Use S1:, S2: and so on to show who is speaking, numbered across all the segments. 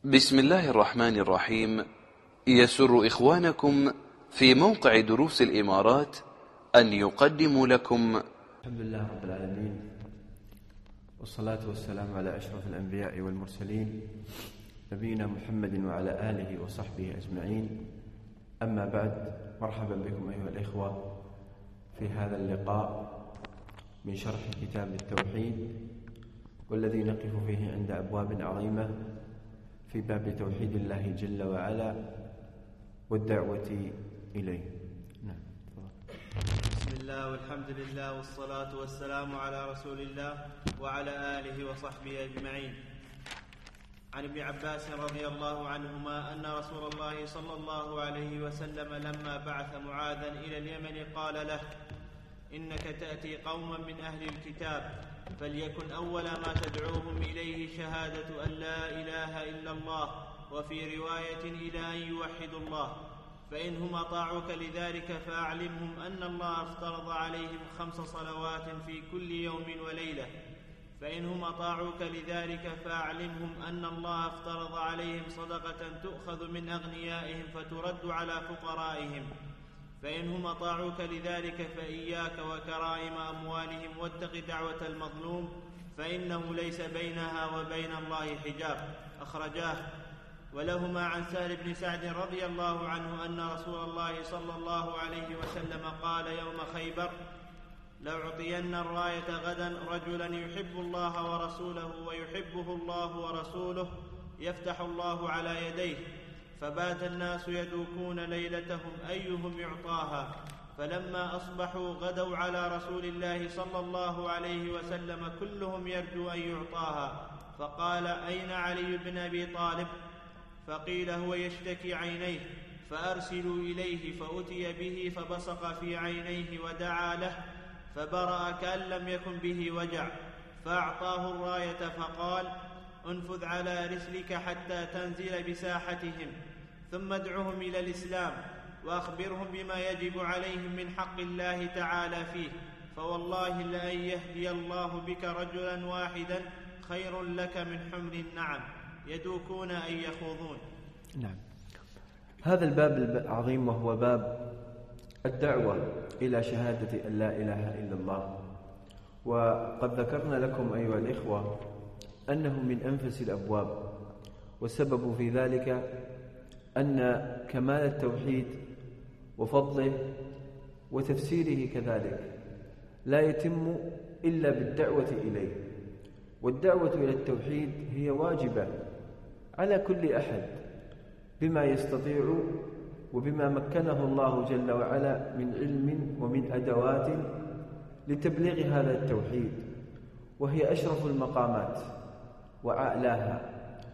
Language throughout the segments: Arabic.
S1: بسم الله الرحمن الرحيم. يسر إخوانكم في موقع دروس الإمارات أن يقدموا لكم
S2: الحمد لله رب العالمين، والصلاة والسلام على أشرف الأنبياء والمرسلين نبينا محمد وعلى آله وصحبه أجمعين. أما بعد، مرحبا بكم أيها الإخوة في هذا اللقاء من شرح كتاب التوحيد، والذي نقف فيه عند أبواب عظيمة في باب توحيد الله جل وعلا والدعوة إليه. نعم.
S3: بسم الله والحمد لله والصلاة والسلام على رسول الله وعلى آله وصحبه أجمعين. عن ابن عباس رضي الله عنهما أن رسول الله صلى الله عليه وسلم لما بعث معاذا إلى اليمن قال له: إنك تأتي قوما من أهل الكتاب، فليكن أول ما تدعوهم إليه شهادة أن لا إله إلا الله، وفي رواية إلى أن يوحدوا الله، فإنهم أطاعوك لذلك فأعلمهم أن الله افترض عليهم 5 صلوات في كل يوم وليلة. فإنهم أطاعوك لذلك فأعلمهم أن الله افترض عليهم صدقة تؤخذ من أغنيائهم فترد على فقرائهم. فإنهم أطاعوك لذلك فإياك وكرائم أموالهم، واتق دعوة المظلوم، فإنه ليس بينها وبين الله حجاب. أخرجاه. ولهما عن سهل بن سعد رضي الله عنه أن رسول الله صلى الله عليه وسلم قال يوم خيبر: لأعطين الراية غدا رجلا يحب الله ورسوله ويحبه الله ورسوله، يفتح الله على يديه. فبات الناس يدوكون ليلتهم أيهم يعطاها، فلما أصبحوا غدوا على رسول الله صلى الله عليه وسلم كلهم يرجو أن يعطاها، فقال: أين علي بن أبي طالب؟ فقيل: هو يشتكي عينيه، فأرسلوا إليه، فأتي به فبصق في عينيه ودعا له فبرأ كأن لم يكن به وجع، فأعطاه الراية فقال: انفذ على رسلك حتى تنزل بساحتهم، ثم ادعهم إلى الإسلام، وأخبرهم بما يجب عليهم من حق الله تعالى فيه، فوالله لأن يهدي الله بك رجلا واحدا خير لك من حمر النعم، يدوكون أن يخوضون.
S2: نعم. هذا الباب العظيم وهو باب الدعوة إلى شهادة أن لا إله إلا الله، وقد ذكرنا لكم أيها الإخوة أنه من أنفس الأبواب، والسبب في ذلك أن كمال التوحيد وفضله وتفسيره كذلك لا يتم إلا بالدعوة إليه، والدعوة إلى التوحيد هي واجبة على كل أحد بما يستطيع وبما مكنه الله جل وعلا من علم ومن أدوات لتبليغ هذا التوحيد، وهي أشرف المقامات وأعلاها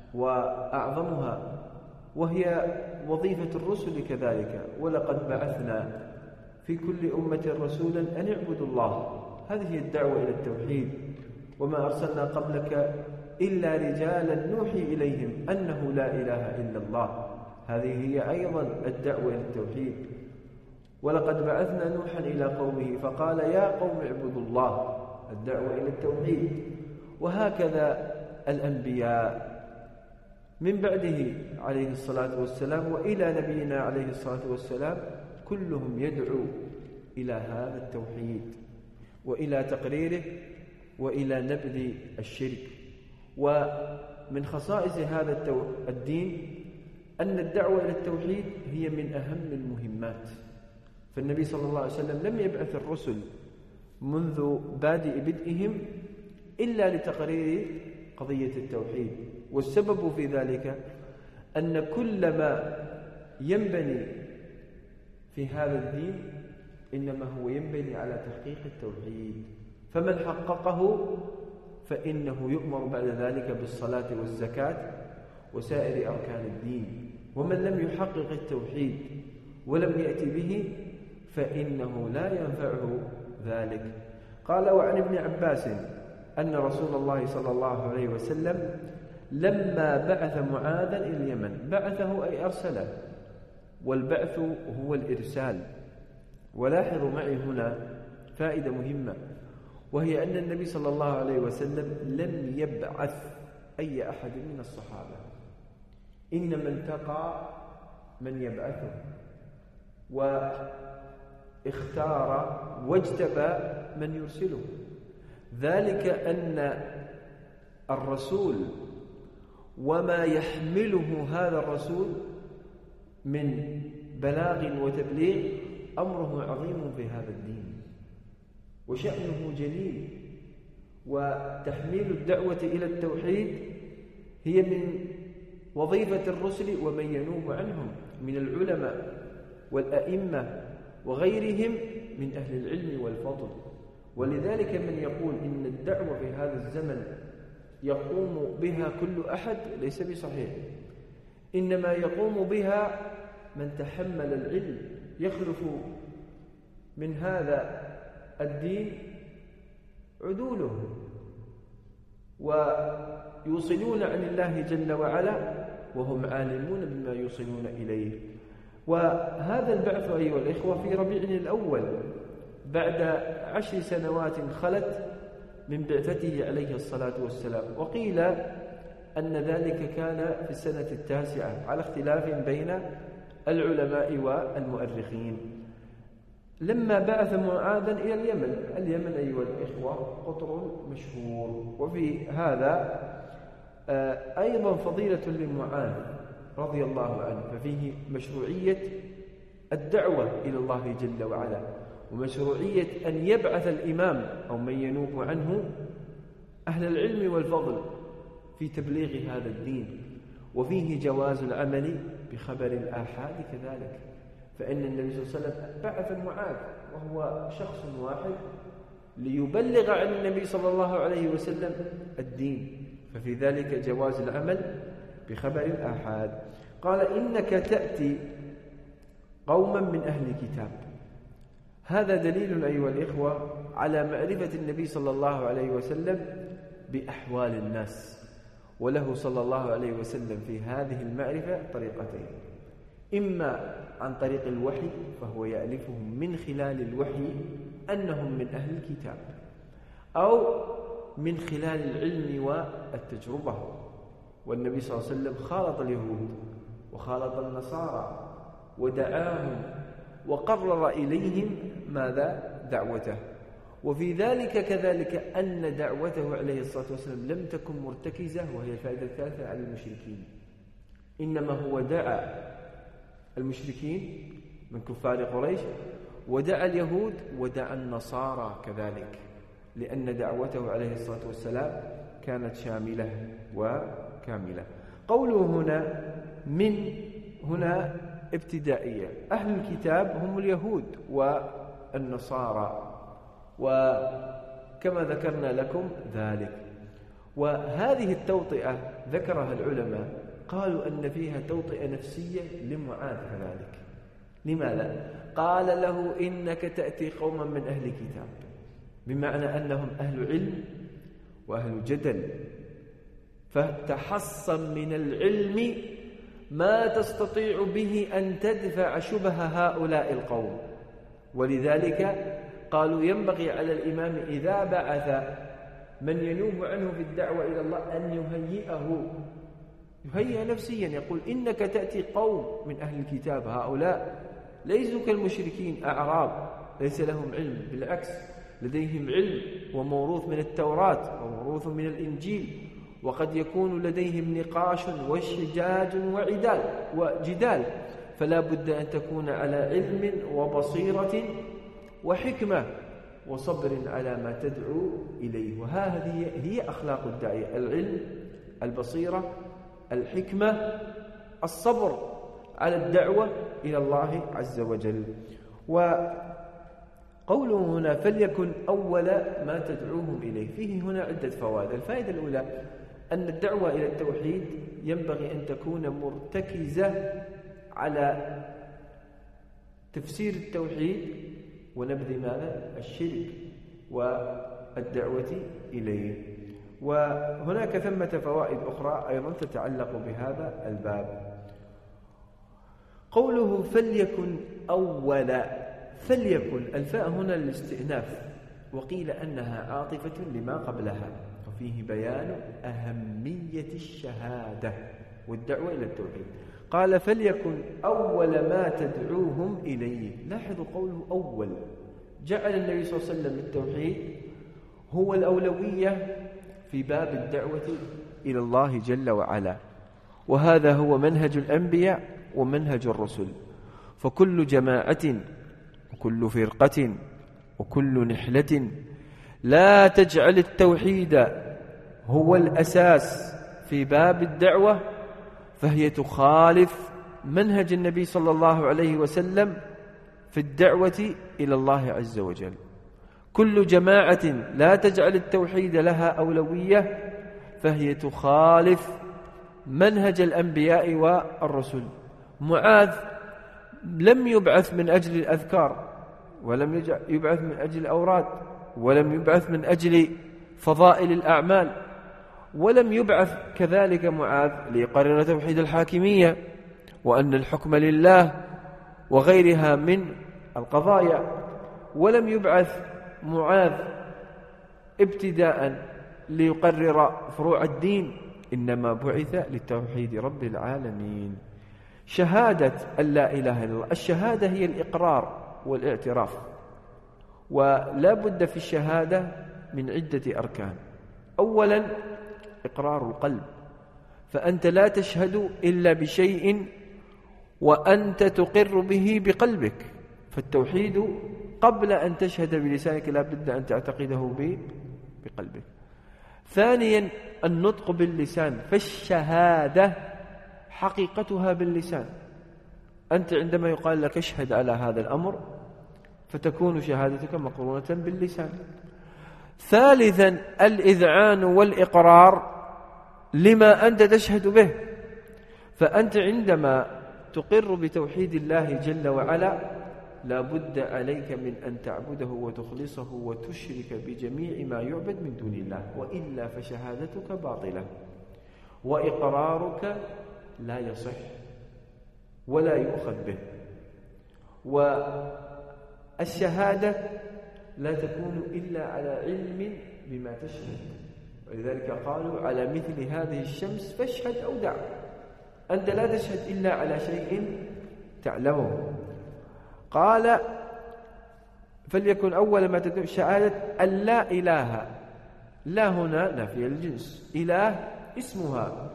S2: وأعظمها، وهي وظيفة الرسل كذلك. ولقد بعثنا في كل أمة رسولا أن اعبدوا الله، هذه هي الدعوة إلى التوحيد. وما أرسلنا قبلك إلا رجالا نوحي إليهم أنه لا إله إلا الله، هذه هي أيضا الدعوة إلى التوحيد. ولقد بعثنا نوحا إلى قومه فقال: يا قوم اعبدوا الله، الدعوة إلى التوحيد. وهكذا الأنبياء من بعده عليه الصلاة والسلام وإلى نبينا عليه الصلاة والسلام كلهم يدعو إلى هذا التوحيد وإلى تقريره وإلى نبذ الشرك. ومن خصائص هذا الدين أن الدعوة إلى التوحيد هي من أهم المهمات، فالنبي صلى الله عليه وسلم لم يبعث الرسل منذ بادئ بدئهم إلا لتقرير قضية التوحيد. والسبب في ذلك أن كل ما ينبني في هذا الدين إنما هو ينبني على تحقيق التوحيد، فمن حققه فإنه يؤمر بعد ذلك بالصلاة والزكاة وسائر أركان الدين، ومن لم يحقق التوحيد ولم يأتي به فإنه لا ينفعه ذلك. قال: وعن ابن عباس أن رسول الله صلى الله عليه وسلم لما بعث معاذا إلى اليمن، بعثه أي أرسله، والبعث هو الإرسال. ولاحظوا معي هنا فائدة مهمة، وهي أن النبي صلى الله عليه وسلم لم يبعث أي أحد من الصحابة، إنما التقى من يبعثه، واختار واجتبى من يرسله. ذلك أن الرسول وما يحمله هذا الرسول من بلاغ وتبليغ أمره عظيم في هذا الدين وشأنه جليل. وتحميل الدعوة إلى التوحيد هي من وظيفة الرسل ومن ينوب عنهم من العلماء والأئمة وغيرهم من أهل العلم والفضل. ولذلك من يقول إن الدعوة في هذا الزمن يقوم بها كل أحد ليس بصحيح، إنما يقوم بها من تحمل العلم يخلف من هذا الدين عدوله ويوصلون عن الله جل وعلا وهم عالمون بما يوصلون إليه. وهذا البعث أيها الإخوة في ربيع الأول بعد 10 سنوات خلت من بعثته عليه الصلاة والسلام، وقيل أن ذلك كان في السنة 9 على اختلاف بين العلماء والمؤرخين. لما بعث معاذا إلى اليمن أيها الإخوة قطر مشهور، وفي هذا أيضا فضيلة لمعاذ رضي الله عنه، ففيه مشروعية الدعوة إلى الله جل وعلا، ومشروعية أن يبعث الإمام أو من ينوب عنه أهل العلم والفضل في تبليغ هذا الدين، وفيه جواز العمل بخبر الآحاد كذلك، فإن النبي صلى الله عليه وسلم بعث معاذ وهو شخص واحد ليبلغ عن النبي صلى الله عليه وسلم الدين، ففي ذلك جواز العمل بخبر الآحاد. قال إنك تأتي قوما من أهل الكتاب. هذا دليل أيها الإخوة على معرفة النبي صلى الله عليه وسلم بأحوال الناس، وله صلى الله عليه وسلم في هذه المعرفة طريقتين: إما عن طريق الوحي فهو يألفهم من خلال الوحي أنهم من أهل الكتاب، أو من خلال العلم والتجربة. والنبي صلى الله عليه وسلم خالط اليهود وخالط النصارى ودعاهم وقرر إليهم ماذا؟ دعوته. وفي ذلك كذلك أن دعوته عليه الصلاة والسلام لم تكن مرتكزة، وهي الفائدة الثالثة، على المشركين، إنما هو دعا المشركين من كفار قريش ودعا اليهود ودعا النصارى كذلك، لأن دعوته عليه الصلاة والسلام كانت شاملة وكاملة. قوله هنا من هنا ابتدائية. أهل الكتاب هم اليهود والنصارى، وكما ذكرنا لكم ذلك. وهذه التوطئة ذكرها العلماء، قالوا أن فيها توطئة نفسية لمعاذ كذلك. لماذا؟ قال له إنك تأتي قوما من أهل الكتاب، بمعنى أنهم أهل علم وأهل جدل، فتحصن من العلم ما تستطيع به أن تدفع شبه هؤلاء القوم. ولذلك قالوا ينبغي على الإمام إذا بعث من ينوب عنه في الدعوة إلى الله أن يهيئ نفسيا، يقول إنك تأتي قوم من أهل الكتاب، هؤلاء ليسوا كالمشركين أعراب ليس لهم علم، بالعكس لديهم علم وموروث من التوراة وموروث من الإنجيل، وقد يكون لديهم نقاش وشجاج وجدال، فلا بد أن تكون على علم وبصيرة وحكمة وصبر على ما تدعو إليه. وهذه هي أخلاق الداعية: العلم، البصيرة، الحكمة، الصبر على الدعوة إلى الله عز وجل. وقوله هنا فليكن أول ما تدعوهم إليه، فيه هنا عدة فوائد. الفائدة الأولى أن الدعوة إلى التوحيد ينبغي أن تكون مرتكزة على تفسير التوحيد ونبذ ماذا؟ الشرك والدعوة إليه. وهناك ثمة فوائد أخرى أيضا تتعلق بهذا الباب. قوله فليكن أول، فليكن الفاء هنا للاستئناف، وقيل أنها عاطفة لما قبلها، وفيه بيان أهمية الشهادة، والدعوة إلى التوحيد. قال فليكن أول ما تدعوهم إليه. لاحظوا قوله أول، جعل النبي صلى الله عليه وسلم التوحيد هو الأولوية في باب الدعوة إلى الله جل وعلا، وهذا هو منهج الأنبياء ومنهج الرسل. فكل جماعة وكل فرقة وكل نحلة لا تجعل التوحيد هو الأساس في باب الدعوة فهي تخالف منهج النبي صلى الله عليه وسلم في الدعوة إلى الله عز وجل. كل جماعة لا تجعل التوحيد لها أولوية فهي تخالف منهج الأنبياء والرسل. معاذ لم يبعث من أجل الأذكار، ولم يبعث من أجل الأوراد، ولم يبعث من أجل فضائل الأعمال، ولم يبعث كذلك معاذ ليقرر توحيد الحاكمية وأن الحكم لله وغيرها من القضايا، ولم يبعث معاذ ابتداء ليقرر فروع الدين، إنما بعث لتوحيد رب العالمين. شهادة أن لا إله إلا الله، الشهادة هي الإقرار والاعتراف، ولا بد في الشهادة من عدة أركان. أولا إقرار القلب، فأنت لا تشهد إلا بشيء وأنت تقر به بقلبك، فالتوحيد قبل أن تشهد بلسانك لا بد أن تعتقده بقلبك. ثانيا النطق باللسان، فالشهادة حقيقتها باللسان. أنت عندما يقال لك اشهد على هذا الأمر فتكون شهادتك مقرونة باللسان. ثالثا الإذعان والإقرار لما أنت تشهد به، فأنت عندما تقر بتوحيد الله جل وعلا لا بد عليك من أن تعبده وتخلصه وتشرك بجميع ما يعبد من دون الله، وإلا فشهادتك باطلة وإقرارك لا يصح ولا يؤخذ به. والشهادة لا تكون إلا على علم بما تشهد، ولذلك قالوا على مثل هذه الشمس فاشهد أو دع. أنت لا تشهد إلا على شيء تعلمه. قال فليكن أول ما تدعو شهادة أن لا إله، لا هنا نافية الجنس، إله اسمها،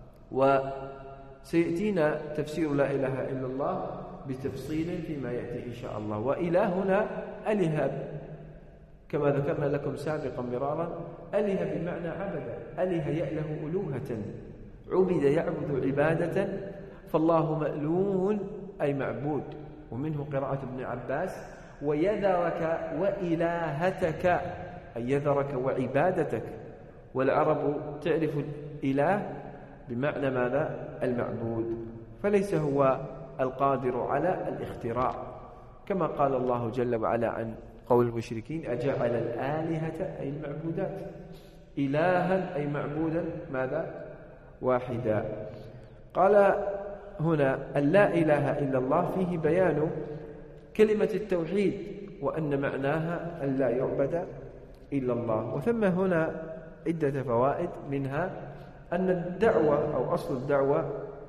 S2: وسيأتينا تفسير لا إله إلا الله بتفصيل فيما يأتي إن شاء الله. وإله هنا أله كما ذكرنا لكم سابقا مرارا، أله بمعنى عبد، أله يأله ألوهة، عبد يعبد عبادة، فالله مألوه أي معبود. ومنه قراءة ابن عباس ويذرك وإلهتك، أي يذرك وعبادتك. والعرب تعرف الإله بمعنى ماذا؟ المعبود، فليس هو القادر على الاختراع، كما قال الله جل وعلا عن قول المشركين أجعل الآلهة أي المعبودات إلها أي معبودا ماذا؟ واحدا. قال هنا أن لا إله إلا الله فيه بيان كلمة التوحيد وأن معناها أن لا يعبد إلا الله. وثم هنا عدة فوائد، منها أن الدعوة أو أصل الدعوة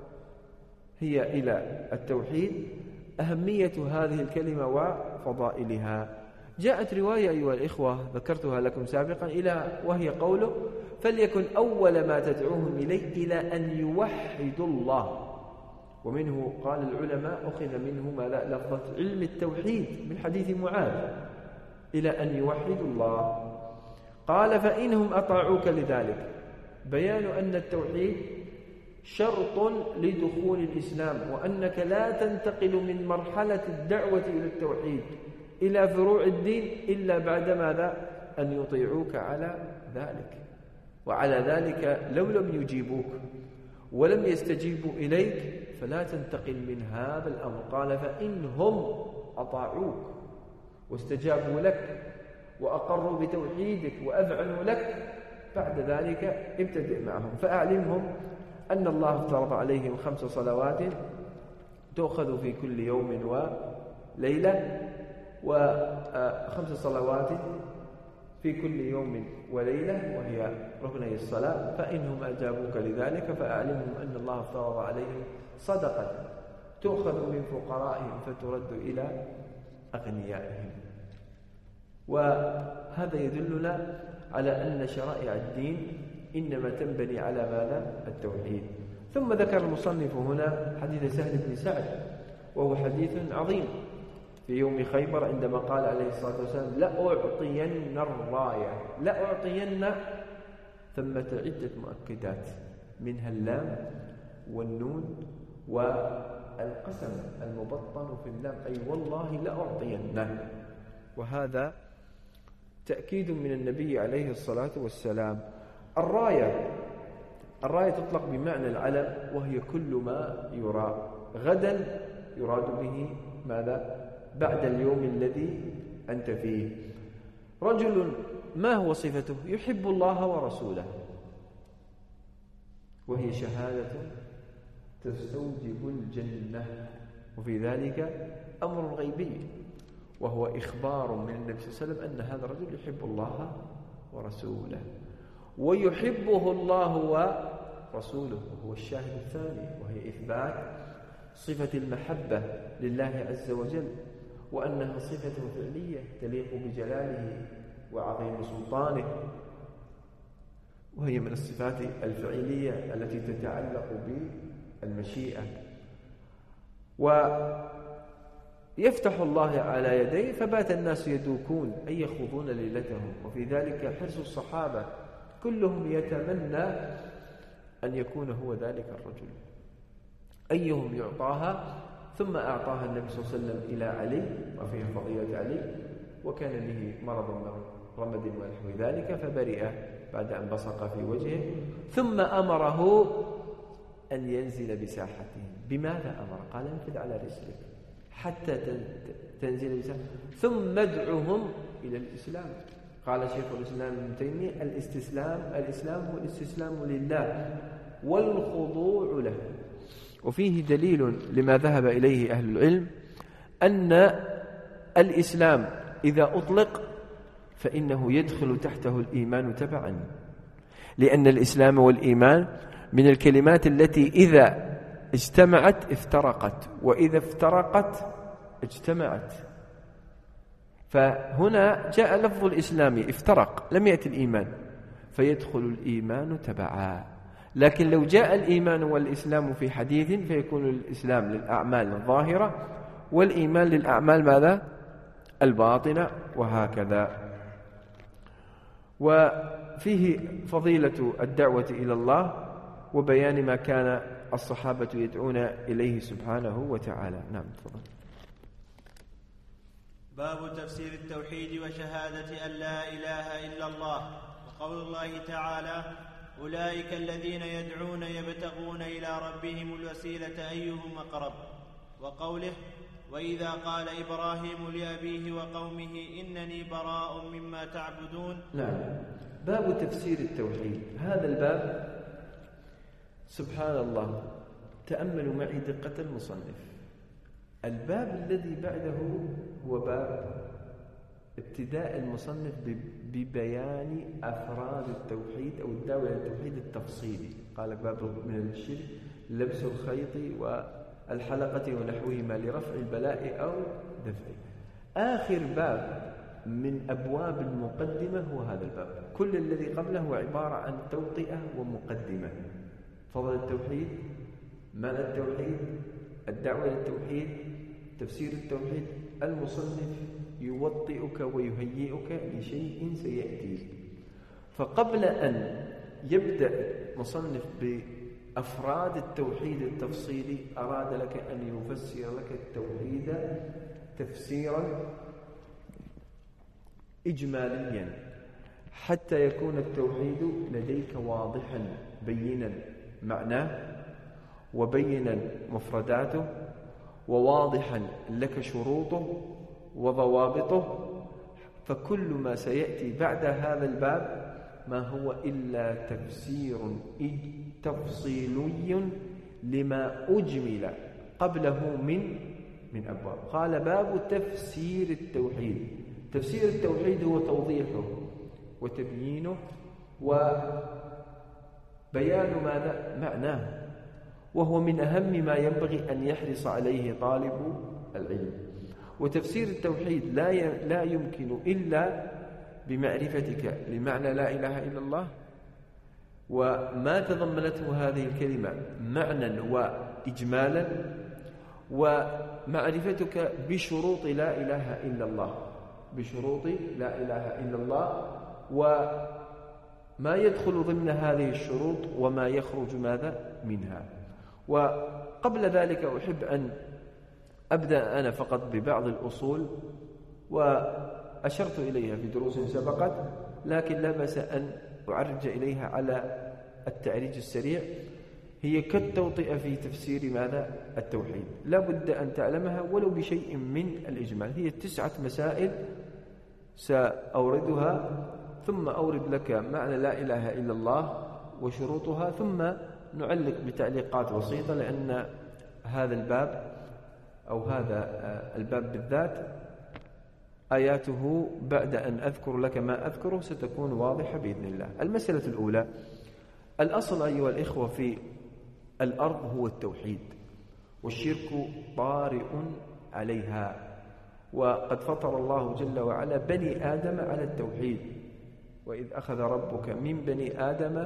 S2: هي إلى التوحيد، أهمية هذه الكلمة وفضائلها. جاءت رواية أيها الإخوة ذكرتها لكم سابقا وهي قوله فليكن أول ما تدعوهم إليه إلى أن يوحدوا الله. ومنه قال العلماء أخذ منه ما لا لفظة علم التوحيد من حديث معاذ إلى أن يوحدوا الله. قال فإنهم أطاعوك لذلك، بيان أن التوحيد شرط لدخول الإسلام، وأنك لا تنتقل من مرحلة الدعوة إلى التوحيد إلى فروع الدين إلا بعد ماذا؟ أن يطيعوك على ذلك. وعلى ذلك لو لم يجيبوك ولم يستجيبوا إليك فلا تنتقل من هذا الأمر. قال فإنهم أطاعوك واستجابوا لك وأقروا بتوحيدك وأذعنوا لك، بعد ذلك ابتدئ معهم فأعلمهم أن الله افترض عليهم 5 صلوات تؤخذ في كل يوم وليلة، و5 صلوات في كل يوم وليلة وهي ركني الصلاة، فإنهم أجابوك لذلك فأعلمهم أن الله افترض عليهم صدقة تؤخذ من فقرائهم فترد إلى أغنيائهم. وهذا يدلنا على أن شرائع الدين إنما تنبني على ماذا؟ التوحيد. ثم ذكر المصنف هنا حديث سهل بن سعد، وهو حديث عظيم في يوم خيبر عندما قال عليه الصلاة والسلام: لأعطين الراية. لأعطين ثمة عدة مؤكدات، منها اللام والنون والقسم المبطن في اللام، أي والله لأعطينه. وهذا تأكيد من النبي عليه الصلاة والسلام. الراية تطلق بمعنى العلم، وهي كل ما يرى. غدا يراد به ماذا؟ بعد اليوم الذي أنت فيه. رجل ما هو صفته؟ يحب الله ورسوله، وهي شهادة تستوجب الجنة، وفي ذلك أمر غيبي، وهو إخبار من النبي صلى الله عليه وسلم أن هذا الرجل يحب الله ورسوله، ويحبه الله ورسوله، وهو الشاهد الثاني، وهي إثبات صفة المحبة لله عز وجل، وأنها صفة فعلية تليق بجلاله وعظيم سلطانه، وهي من الصفات الفعلية التي تتعلق بالمشيئة. ويفتح الله على يديه فبات الناس يدوكون أي يخوضون ليلتهم، وفي ذلك حرص الصحابة كلهم يتمنى أن يكون هو ذلك الرجل، أيهم يعطاها. ثم أعطاها النبي صلى الله عليه وسلم إلى علي، وفيها فضيلة علي، وكان به مرض من رمد ونحو ذلك فبرئ بعد أن بصق في وجهه، ثم أمره أن ينزل بساحته. بماذا أمر؟ قال: انفذ على رسلك حتى تنزل بساحته، ثم ادعهم إلى الإسلام. قال شيخ الإسلام ابن تيمية: الإسلام هو الاستسلام لله والخضوع له. وفيه دليل لما ذهب إليه أهل العلم أن الإسلام إذا أطلق فإنه يدخل تحته الإيمان تبعا، لأن الإسلام والإيمان من الكلمات التي إذا اجتمعت افترقت، وإذا افترقت اجتمعت. فهنا جاء لفظ الإسلام افترق، لم يأتي الإيمان، فيدخل الإيمان تبعا. لكن لو جاء الإيمان والإسلام في حديث فيكون الإسلام للأعمال الظاهرة، والإيمان للأعمال ماذا؟ الباطنة، وهكذا. وفيه فضيلة الدعوة إلى الله وبيان ما كان الصحابة يدعون إليه سبحانه وتعالى. نعم، تفضل.
S3: باب تفسير التوحيد وشهادة أن لا إله إلا الله، وقول الله تعالى: أولئك الذين يدعون يبتغون إلى ربهم الوسيلة أيهم أقرب، وقوله: وإذا قال إبراهيم لأبيه وقومه إنني براء مما تعبدون.
S2: نعم، باب تفسير التوحيد. هذا الباب سبحان الله، تأملوا معي دقة المصنف. الباب الذي بعده هو باب ابتداء المصنف ببيان أفراد التوحيد أو الدعوة إلى التوحيد التفصيلي. قال: باب من الشرك لبس الخيط والحلقة ونحوهما لرفع البلاء أو دفعه. آخر باب من أبواب المقدمة هو هذا الباب. كل الذي قبله هو عبارة عن توطئة ومقدمة. فضل التوحيد، معنى التوحيد، الدعوة إلى التوحيد، تفسير التوحيد. المصنف يوطئك ويهيئك لشيء سيأتي. فقبل أن يبدأ مصنف بأفراد التوحيد التفصيلي أراد لك أن يفسر لك التوحيد تفسيرا إجماليا حتى يكون التوحيد لديك واضحا بينا معناه، وبينا مفرداته، وواضحا لك شروطه وضوابطه. فكل ما سيأتي بعد هذا الباب ما هو إلا تفسير تفصيلي لما أجمل قبله من أبواب. قال: باب تفسير التوحيد. تفسير التوحيد هو توضيحه وتبيينه وبيان ماذا؟ معناه، وهو من أهم ما ينبغي أن يحرص عليه طالب العلم. وتفسير التوحيد لا يمكن إلا بمعرفتك لمعنى لا إله إلا الله وما تضمنته هذه الكلمة معنى وإجمالا، ومعرفتك بشروط لا إله إلا الله، بشروط لا إله إلا الله وما يدخل ضمن هذه الشروط وما يخرج ماذا منها. وقبل ذلك أحب أن أبدأ أنا فقط ببعض الأصول وأشرت إليها في دروس سبقت، لكن لا بأس أن أعرج إليها على التعريج السريع. هي كالتوطئة في تفسير ماذا؟ التوحيد، لا بد أن تعلمها ولو بشيء من الإجمال. هي 9 مسائل سأوردها، ثم أورد لك معنى لا إله إلا الله وشروطها، ثم نعلق بتعليقات بسيطة، لأن هذا الباب أو هذا الباب بالذات آياته بعد أن أذكر لك ما أذكره ستكون واضحة بإذن الله. المسألة الأولى، الأصل أيها الإخوة في الأرض هو التوحيد، والشرك طارئ عليها، وقد فطر الله جل وعلا بني آدم على التوحيد. وإذ أخذ ربك من بني آدم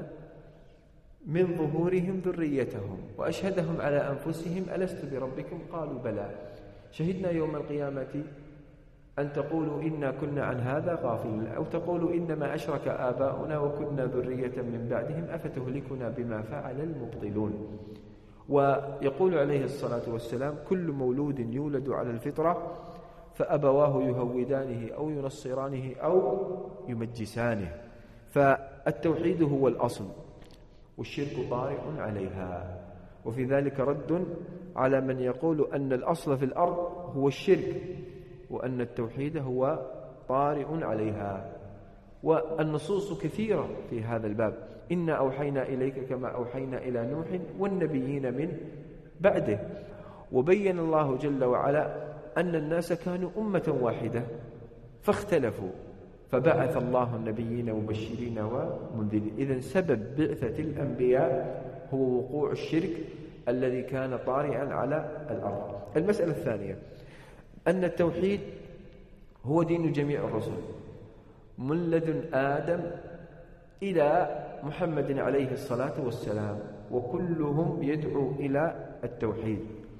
S2: من ظهورهم ذريتهم وأشهدهم على أنفسهم ألست بربكم قالوا بلى شهدنا يوم القيامة أن تقولوا إنا كنا عن هذا غافلين، أو تقولوا إنما أشرك آباؤنا وكنا ذرية من بعدهم أفتهلكنا بما فعل المبطلون. ويقول عليه الصلاة والسلام كل مولود يولد على الفطرة فأبواه يهودانه أو ينصرانه أو يمجسانه. فالتوحيد هو الأصل والشرك طارئ عليها. وفي ذلك رد على من يقول أن الأصل في الأرض هو الشرك وأن التوحيد هو طارئ عليها. والنصوص كثيرة في هذا الباب، إنا أوحينا إليك كما أوحينا إلى نوح والنبيين من بعده. وبين الله جل وعلا أن الناس كانوا أمة واحدة فاختلفوا فبعث الله النبيين مبشرين ومنذرين. إذن سبب بعثة الأنبياء هو وقوع الشرك الذي كان طارئا على الأرض. المسألة الثانية أن التوحيد هو دين جميع الرسل من لدن آدم إلى محمد عليه الصلاة والسلام، وكلهم يدعو إلى التوحيد.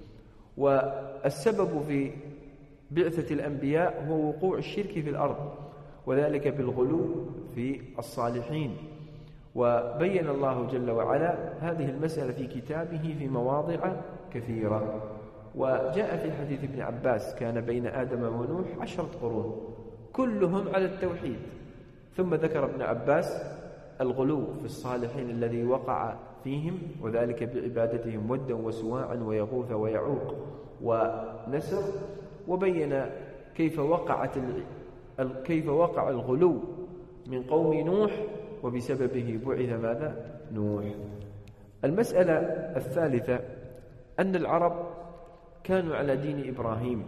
S2: والسبب في بعثة الأنبياء هو وقوع الشرك في الأرض، وذلك بالغلو في الصالحين. وبين الله جل وعلا هذه المسألة في كتابه في مواضع كثيرة. وجاء في حديث ابن عباس كان بين آدم ونوح 10 قرون كلهم على التوحيد، ثم ذكر ابن عباس الغلو في الصالحين الذي وقع فيهم، وذلك بعبادتهم ودا وسواعا ويغوث ويعوق ونسر، وبين كيف وقع الغلو من قوم نوح وبسببه بعث ماذا؟ نوح. المسألة الثالثة أن العرب كانوا على دين إبراهيم،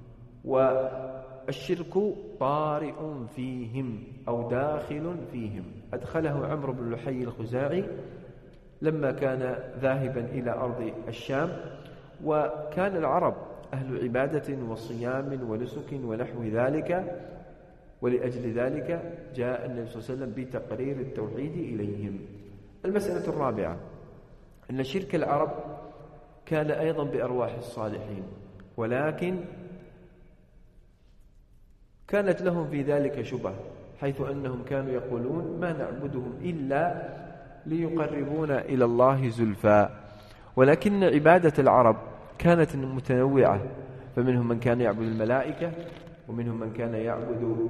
S2: والشرك طارئ فيهم أو داخل فيهم. أدخله عمرو بن لحي الخزاعي لما كان ذاهبا إلى أرض الشام، وكان العرب أهل عبادة وصيام ونسك ونحو ذلك، ولأجل ذلك جاء النبي صلى الله عليه وسلم بتقرير التوحيد إليهم. المسألة الرابعة أن شرك العرب كان أيضا بأرواح الصالحين، ولكن كانت لهم في ذلك شبهة، حيث أنهم كانوا يقولون ما نعبدهم إلا ليقربونا إلى الله زلفى. ولكن عبادة العرب كانت متنوعة، فمنهم من كان يعبد الملائكة، ومنهم من كان يعبد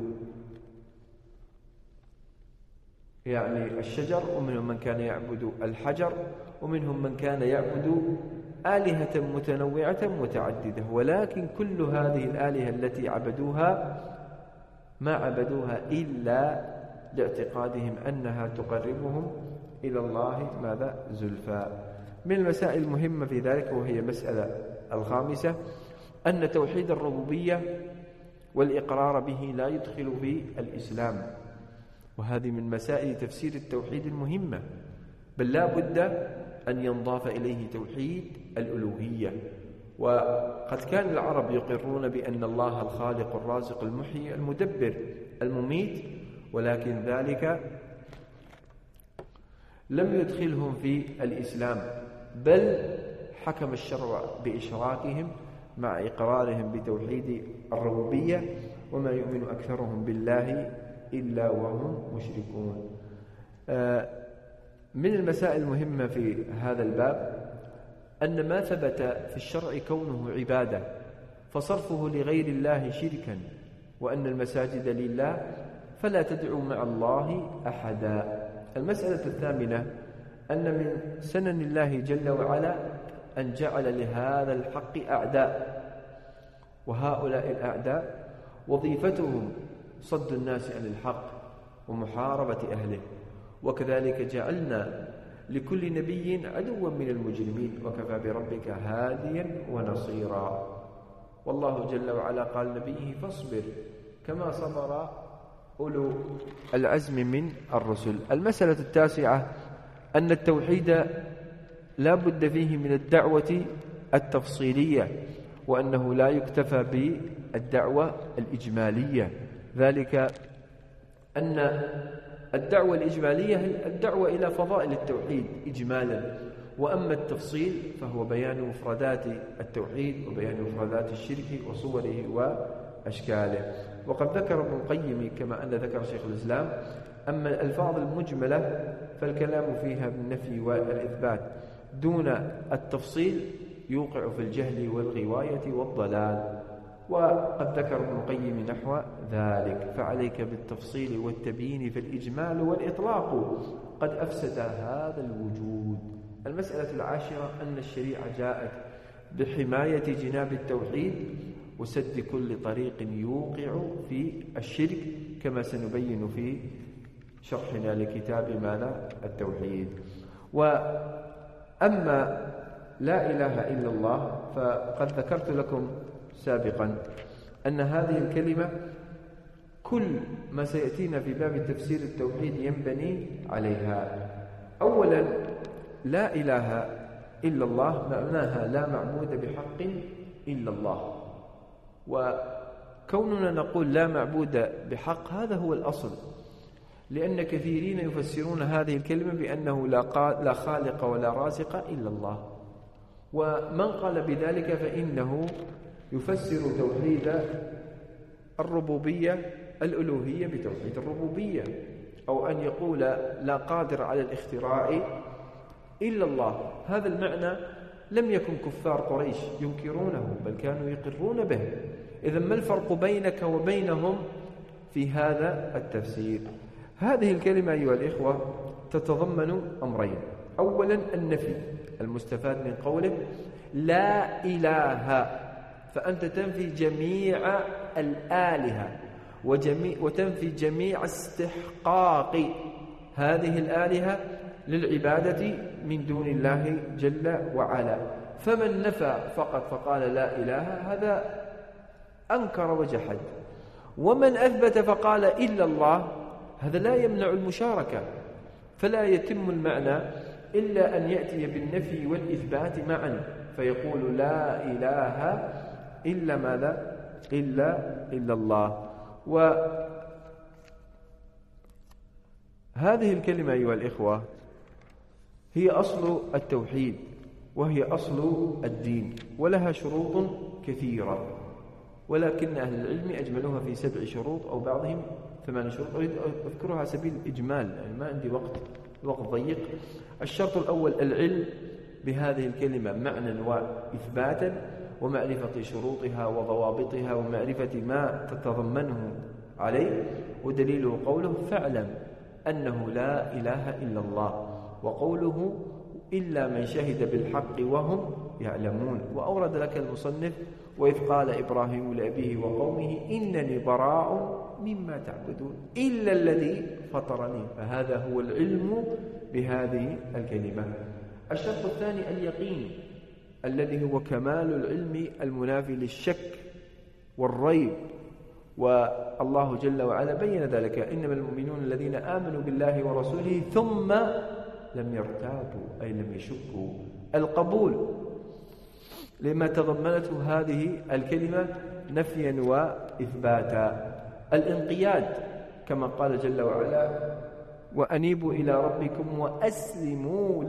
S2: الشجر، ومنهم من كان يعبد الحجر، ومنهم من كان يعبد آلهة متنوعة متعددة. ولكن كل هذه الآلهة التي عبدوها ما عبدوها إلا لاعتقادهم أنها تقربهم إلى الله ماذا؟ زلفى. من المسائل المهمة في ذلك، وهي مسألة الخامسة، أن توحيد الربوبية والإقرار به لا يدخل في الإسلام، وهذه من مسائل تفسير التوحيد المهمة، بل لا بد أن ينضاف إليه توحيد الألوهية. وقد كان العرب يقرون بأن الله الخالق الرازق المحيي المدبر المميت، ولكن ذلك لم يدخلهم في الإسلام، بل حكم الشرع بإشراكهم مع إقرارهم بتوحيد الربوبية، وما يؤمن أكثرهم بالله إلا وهم مشركون. من المسائل المهمة في هذا الباب أن ما ثبت في الشرع كونه عبادة فصرفه لغير الله شركا، وأن المساجد لله فلا تدعوا مع الله أحدا. المسألة الثامنة أن من سنن الله جل وعلا أن جعل لهذا الحق أعداء، وهؤلاء الأعداء وظيفتهم صد الناس عن الحق ومحاربة أهله، وكذلك جعلنا لكل نبي عدوا من المجرمين، وكفى بربك هاديا ونصيرا. والله جل وعلا قال نبيه فاصبر كما صبر أولو العزم من الرسل. المسألة التاسعة أن التوحيد لا بد فيه من الدعوة التفصيلية، وأنه لا يكتفى بالدعوة الإجمالية، ذلك أن الدعوة الإجمالية هي الدعوة إلى فضائل التوحيد إجمالا، وأما التفصيل فهو بيان مفردات التوحيد وبيان مفردات الشرك وصوره وأشكاله. وقد ذكر ابن القيم كما أن ذكر شيخ الإسلام أما الألفاظ المجملة فالكلام فيها بالنفي والإثبات دون التفصيل يوقع في الجهل والغواية والضلال، وقد ذكر ابن القيم نحو ذلك. فعليك بالتفصيل والتبيين، فالإجمال والإطلاق قد أفسد هذا الوجود. المسألة العاشرة أن الشريعة جاءت بحماية جناب التوحيد وسد كل طريق يوقع في الشرك، كما سنبين في شرحنا لكتاب ماذا التوحيد. وأما لا إله إلا الله فقد ذكرت لكم سابقا أن هذه الكلمة كل ما سيأتينا في باب تفسير التوحيد ينبني عليها. أولا لا إله إلا الله معناها لا معبود بحق إلا الله، وكوننا نقول لا معبود بحق هذا هو الأصل، لأن كثيرين يفسرون هذه الكلمة بأنه لا خالق ولا رازق إلا الله، ومن قال بذلك فإنه يفسر توحيد الربوبية الألوهية بتوحيد الربوبية، أو أن يقول لا قادر على الاختراع إلا الله. هذا المعنى لم يكن كفار قريش ينكرونه، بل كانوا يقرون به. إذن ما الفرق بينك وبينهم في هذا التفسير؟ هذه الكلمة أيها الإخوة تتضمن أمرين. أولا النفي المستفاد من قوله لا إله، فأنت تنفي جميع الآلهة وتنفي جميع استحقاق هذه الآلهة للعبادة من دون الله جل وعلا. فمن نفى فقط فقال لا إله هذا أنكر وجحد، ومن أثبت فقال إلا الله هذا لا يمنع المشاركة، فلا يتم المعنى إلا أن يأتي بالنفي والإثبات معا، فيقول لا إله إلا ماذا؟ إلا الله. وهذه الكلمة أيها الإخوة هي أصل التوحيد، وهي أصل الدين، ولها شروط كثيرة، ولكن أهل العلم أجملوها في 7 شروط أو بعضهم 8 شروط. أريد أذكرها على سبيل الإجمال، يعني ما عندي وقت ضيق. الشرط الأول العلم بهذه الكلمة معنى وإثباتا، ومعرفة شروطها وضوابطها ومعرفة ما تتضمنه عليه، ودليله قوله فاعلم أنه لا إله إلا الله، وقوله إلا من شهد بالحق وهم يعلمون. وأورد لك المصنف وإذ قال إبراهيم لأبيه وقومه إنني براء مما تعبدون إلا الذي فطرني، فهذا هو العلم بهذه الكلمة. الشرط الثاني اليقين الذي هو كمال العلم المنافي للشك والريب والله جل وعلا بين ذلك: إنما المؤمنون الذين آمنوا بالله ورسوله ثم لم يرتابوا، أي لم يشكوا. القبول لما تضمنته هذه الكلمة نفيا وإثباتا. الانقياد كما قال جل وعلا: وأنيبوا إلى ربكم وأسلموا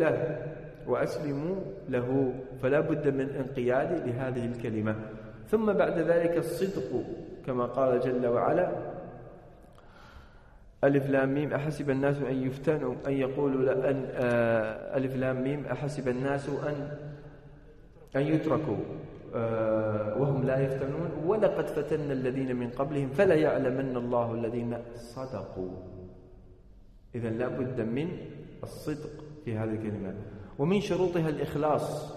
S2: له، فلا بد من انقياد لهذه الكلمة. ثم بعد ذلك الصدق كما قال جل وعلا: ألف لام ميم أحسب الناس أن يفتنوا أن يقولوا ألف لام ميم أحسب الناس أن يتركوا وهم لا يفتنون ولقد فتنا الذين من قبلهم فلا يعلمن الله الذين صدقوا. إذن لا بد من الصدق في هذه الكلمة. ومن شروطها الإخلاص،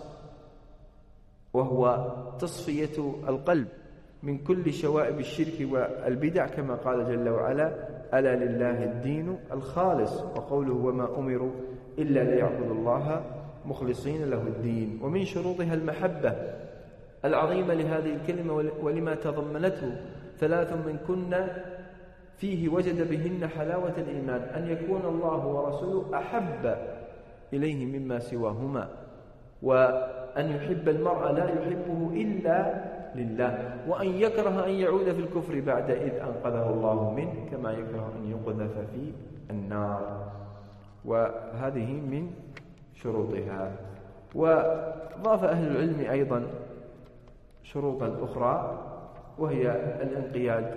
S2: وهو تصفية القلب من كل شوائب الشرك والبدع كما قال جل وعلا: ألا لله الدين الخالص، وقوله: وما أمروا إلا ليعبدوا الله مخلصين له الدين. ومن شروطها المحبة العظيمة لهذه الكلمة ولما تضمنته: 3 من كنا فيه وجد بهن حلاوة الإيمان، أن يكون الله ورسوله أحب إليه مما سواهما، وأن يحب المرء لا يحبه إلا لله، وأن يكره أن يعود في الكفر بعد إذ أنقذه الله منه، كما يكره أن يقذف في النار. وهذه من شروطها. وضاف أهل العلم أيضا شروطا أخرى، وهي الانقياد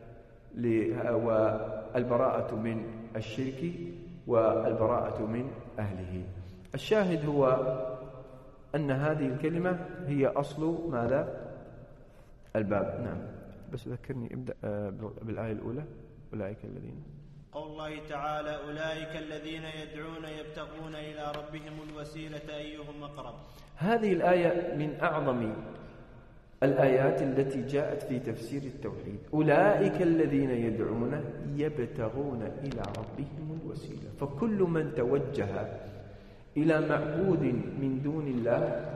S2: والبراءة من الشرك والبراءة من أهله. الشاهد هو أن هذه الكلمة هي أصل ماذا؟ الباب. نعم، بس ذكرني ابدأ بالآية الأولى: أولئك الذين.
S3: قول الله تعالى: أولئك الذين يدعون يبتغون إلى ربهم الوسيلة أيهم أقرب. هذه
S2: الآية من أعظم الآيات التي جاءت في تفسير التوحيد. أولئك الذين يدعون يبتغون إلى ربهم الوسيلة، فكل من توجه إلى معبود من دون الله،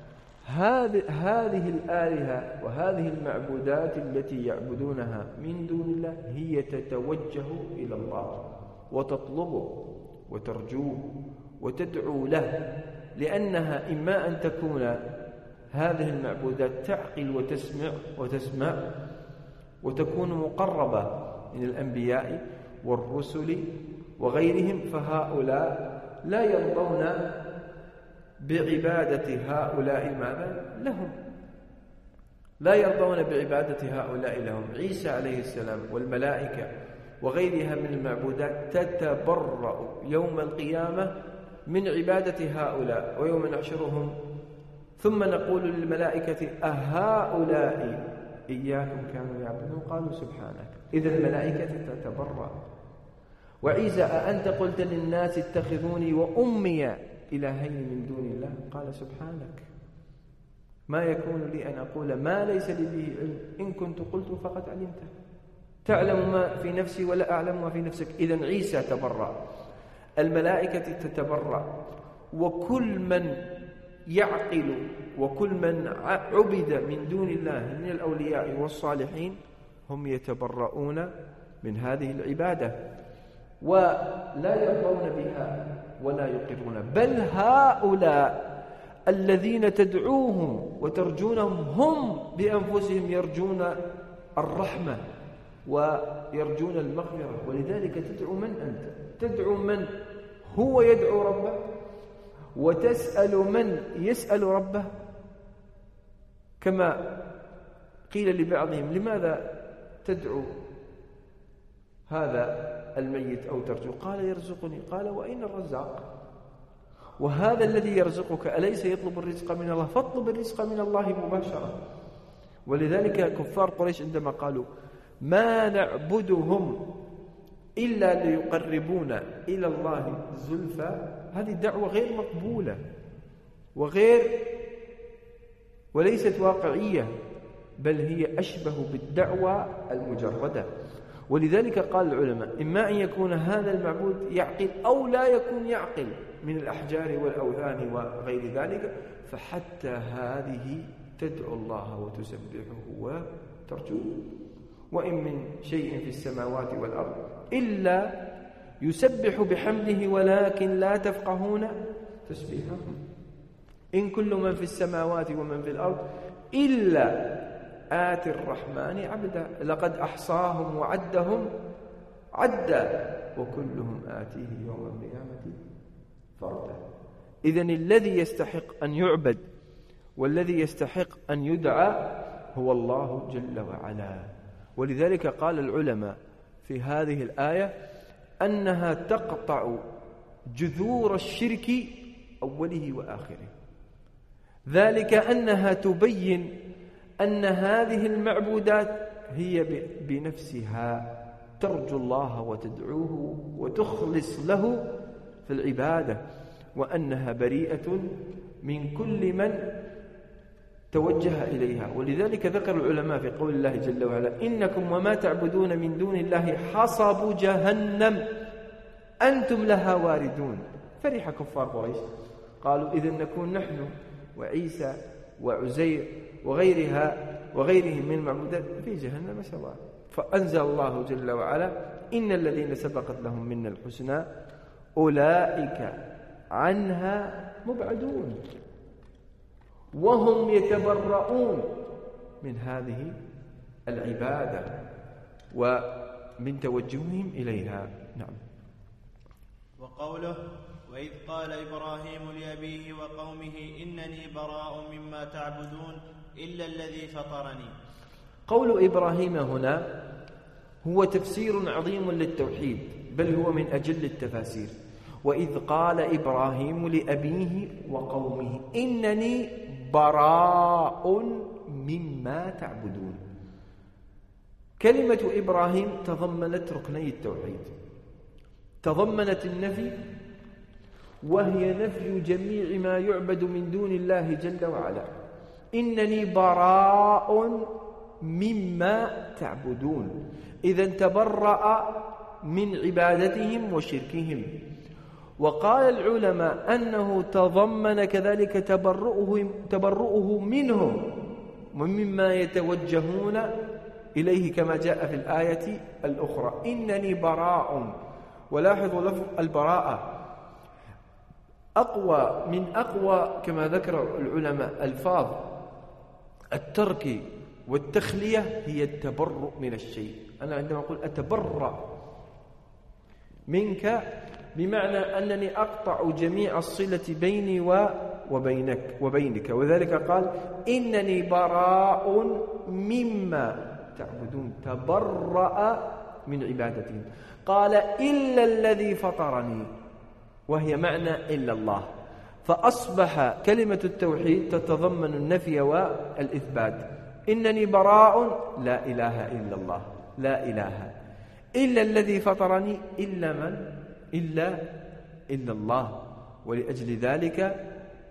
S2: هذه الآلهة وهذه المعبودات التي يعبدونها من دون الله هي تتوجه إلى الله وتطلبه وترجوه وتدعو له، لأنها إما أن تكون هذه المعبودات تعقل وتسمع وتكون مقربة من الأنبياء والرسل وغيرهم، فهؤلاء لا يرضون بعبادة هؤلاء ماذا لهم، لا يرضون بعبادة هؤلاء لهم. عيسى عليه السلام والملائكة وغيرها من المعبودات تتبرأ يوم القيامة من عبادة هؤلاء، ويوم نحشرهم ثم نقول للملائكة: أهؤلاء إياكم كانوا يعبدون؟ قالوا: سبحانك. إذا الملائكة تتبرأ. وعيسى: أأنت قلت للناس اتخذوني وأمي إلهين من دون الله؟ قال: سبحانك، ما يكون لي أن أقول ما ليس لي به علم، إن كنت قلت فقد علمته، تعلم ما في نفسي ولا أعلم ما في نفسك. إذن عيسى تبرأ، الملائكة تتبرأ، وكل من يعقل وكل من عبد من دون الله من الأولياء والصالحين هم يتبرؤون من هذه العبادة ولا يرضون بها ولا يقرون. بل هؤلاء الذين تدعوهم وترجونهم هم بأنفسهم يرجون الرحمة ويرجون المغفرة. ولذلك تدعو من أنت؟ تدعو من هو يدعو ربه، وتسأل من يسأل ربه. كما قيل لبعضهم: لماذا تدعو هذا الميت أو ترجو؟ قال: يرزقني. قال: وأين الرزاق؟ وهذا الذي يرزقك أليس يطلب الرزق من الله؟ فاطلب الرزق من الله مباشرة. ولذلك كفار قريش عندما قالوا: ما نعبدهم إلا ليقربونا إلى الله زلفى، هذه دعوة غير مقبولة وليست واقعية، بل هي أشبه بالدعوة المجردة. ولذلك قال العلماء: إما أن يكون هذا المعبود يعقل أو لا يكون يعقل من الأحجار والأوثان وغير ذلك، فحتى هذه تدعو الله وتسبحه وترجوه. وإن من شيء في السماوات والأرض إلا يسبح بحمده ولكن لا تفقهون تسبيحهم. إن كل من في السماوات ومن في الأرض إلا آتي الرحمن عبدا لقد أحصاهم وعدهم عدا وكلهم آتيه يوم القيامة فردا. إذن الذي يستحق أن يعبد والذي يستحق أن يدعى هو الله جل وعلا. ولذلك قال العلماء في هذه الآية أنها تقطع جذور الشرك أوله وآخره، ذلك أنها تبين أن هذه المعبودات هي بنفسها ترجو الله وتدعوه وتخلص له في العبادة، وأنها بريئة من كل من توجه إليها. ولذلك ذكر العلماء في قول الله جل وعلا إنكم وما تعبدون من دون الله حصب جهنم أنتم لها واردون. فرح كفار قريش قالوا إذن نكون نحن وعيسى وعزير وغيرهم من المعبودات في جهنم سواء. فأنزل الله جل وعلا إن الذين سبقت لهم منا الحسنى أولئك عنها مبعدون وهم يتبرؤون من هذه العبادة ومن توجههم إليها. نعم.
S3: وقوله وإذ قال إبراهيم لأبيه وقومه إنني براء مما تعبدون إلا الذي فطرني.
S2: قول إبراهيم هنا هو تفسير عظيم للتوحيد، بل هو من أجل التفاسير. وإذ قال إبراهيم لأبيه وقومه إنني براء مما تعبدون. كلمة إبراهيم تضمنت ركني التوحيد، تضمنت النفي وهي نفي جميع ما يعبد من دون الله جل وعلا. إنني براء مما تعبدون، إذن تبرأ من عبادتهم وشركهم. وقال العلماء أنه تضمن كذلك تبرؤه منهم ومما يتوجهون إليه كما جاء في الآية الأخرى إنني براء. ولاحظوا لفظ البراءة أقوى كما ذكر العلماء ألفاظ الترك والتخلية هي التبرؤ من الشيء. أنا عندما أقول أتبرأ منك بمعنى أنني أقطع جميع الصلة بيني وبينك. وذلك قال إنني براء مما تعبدون، تبرأ من عبادتهم. قال إلا الذي فطرني، وهي معنى إلا الله. فأصبح كلمة التوحيد تتضمن النفي والإثبات. إنني براء لا إله إلا الله، لا إله إلا الذي فطرني، إلا من؟ إلا الله. ولأجل ذلك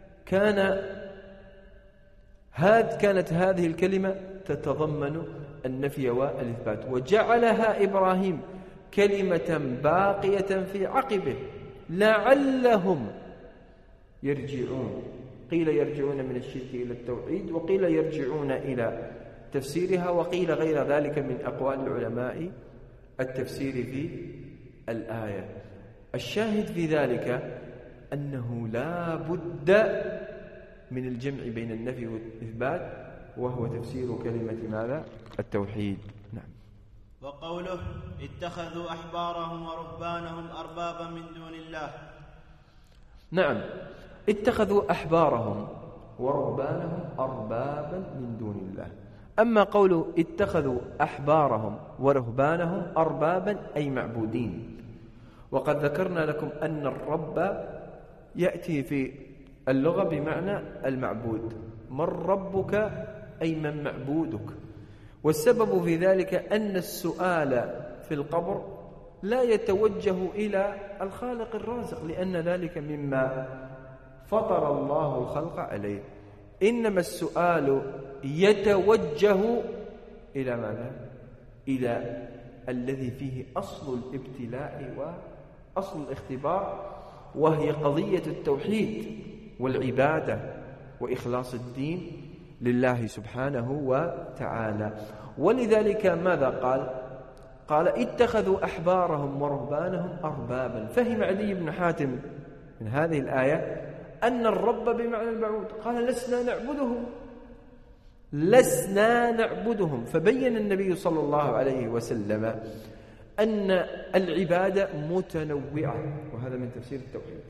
S2: كانت هذه الكلمة تتضمن النفي والإثبات، وجعلها إبراهيم كلمة باقية في عقبه لعلهم يرجعون. قيل يرجعون من الشرك إلى التوحيد، وقيل يرجعون إلى تفسيرها، وقيل غير ذلك من أقوال العلماء التفسير في الآية. الشاهد في ذلك أنه لا بد من الجمع بين النفي والإثبات، وهو تفسير كلمة ماذا؟ التوحيد. نعم.
S3: وقوله اتخذوا أحبارهم ورهبانهم أربابا من دون الله.
S2: نعم، اتخذوا أحبارهم ورهبانهم أربابا من دون الله. أما قوله اتخذوا أحبارهم ورهبانهم أربابا أي معبودين. وقد ذكرنا لكم أن الرب يأتي في اللغة بمعنى المعبود. من ربك أي من معبودك. والسبب في ذلك أن السؤال في القبر لا يتوجه إلى الخالق الرازق، لأن ذلك مما فطر الله الخلق عليه. إنما السؤال يتوجه إلى ماذا؟ إلى الذي فيه أصل الابتلاء وأصل الاختبار، وهي قضية التوحيد والعبادة وإخلاص الدين لله سبحانه وتعالى. ولذلك ماذا قال اتخذوا أحبارهم ورهبانهم أربابا. فهم عدي بن حاتم من هذه الآية أن الرب بمعنى المعبود، قال لسنا نعبدهم. فبين النبي صلى الله عليه وسلم أن العبادة متنوعة، وهذا من تفسير التوحيد،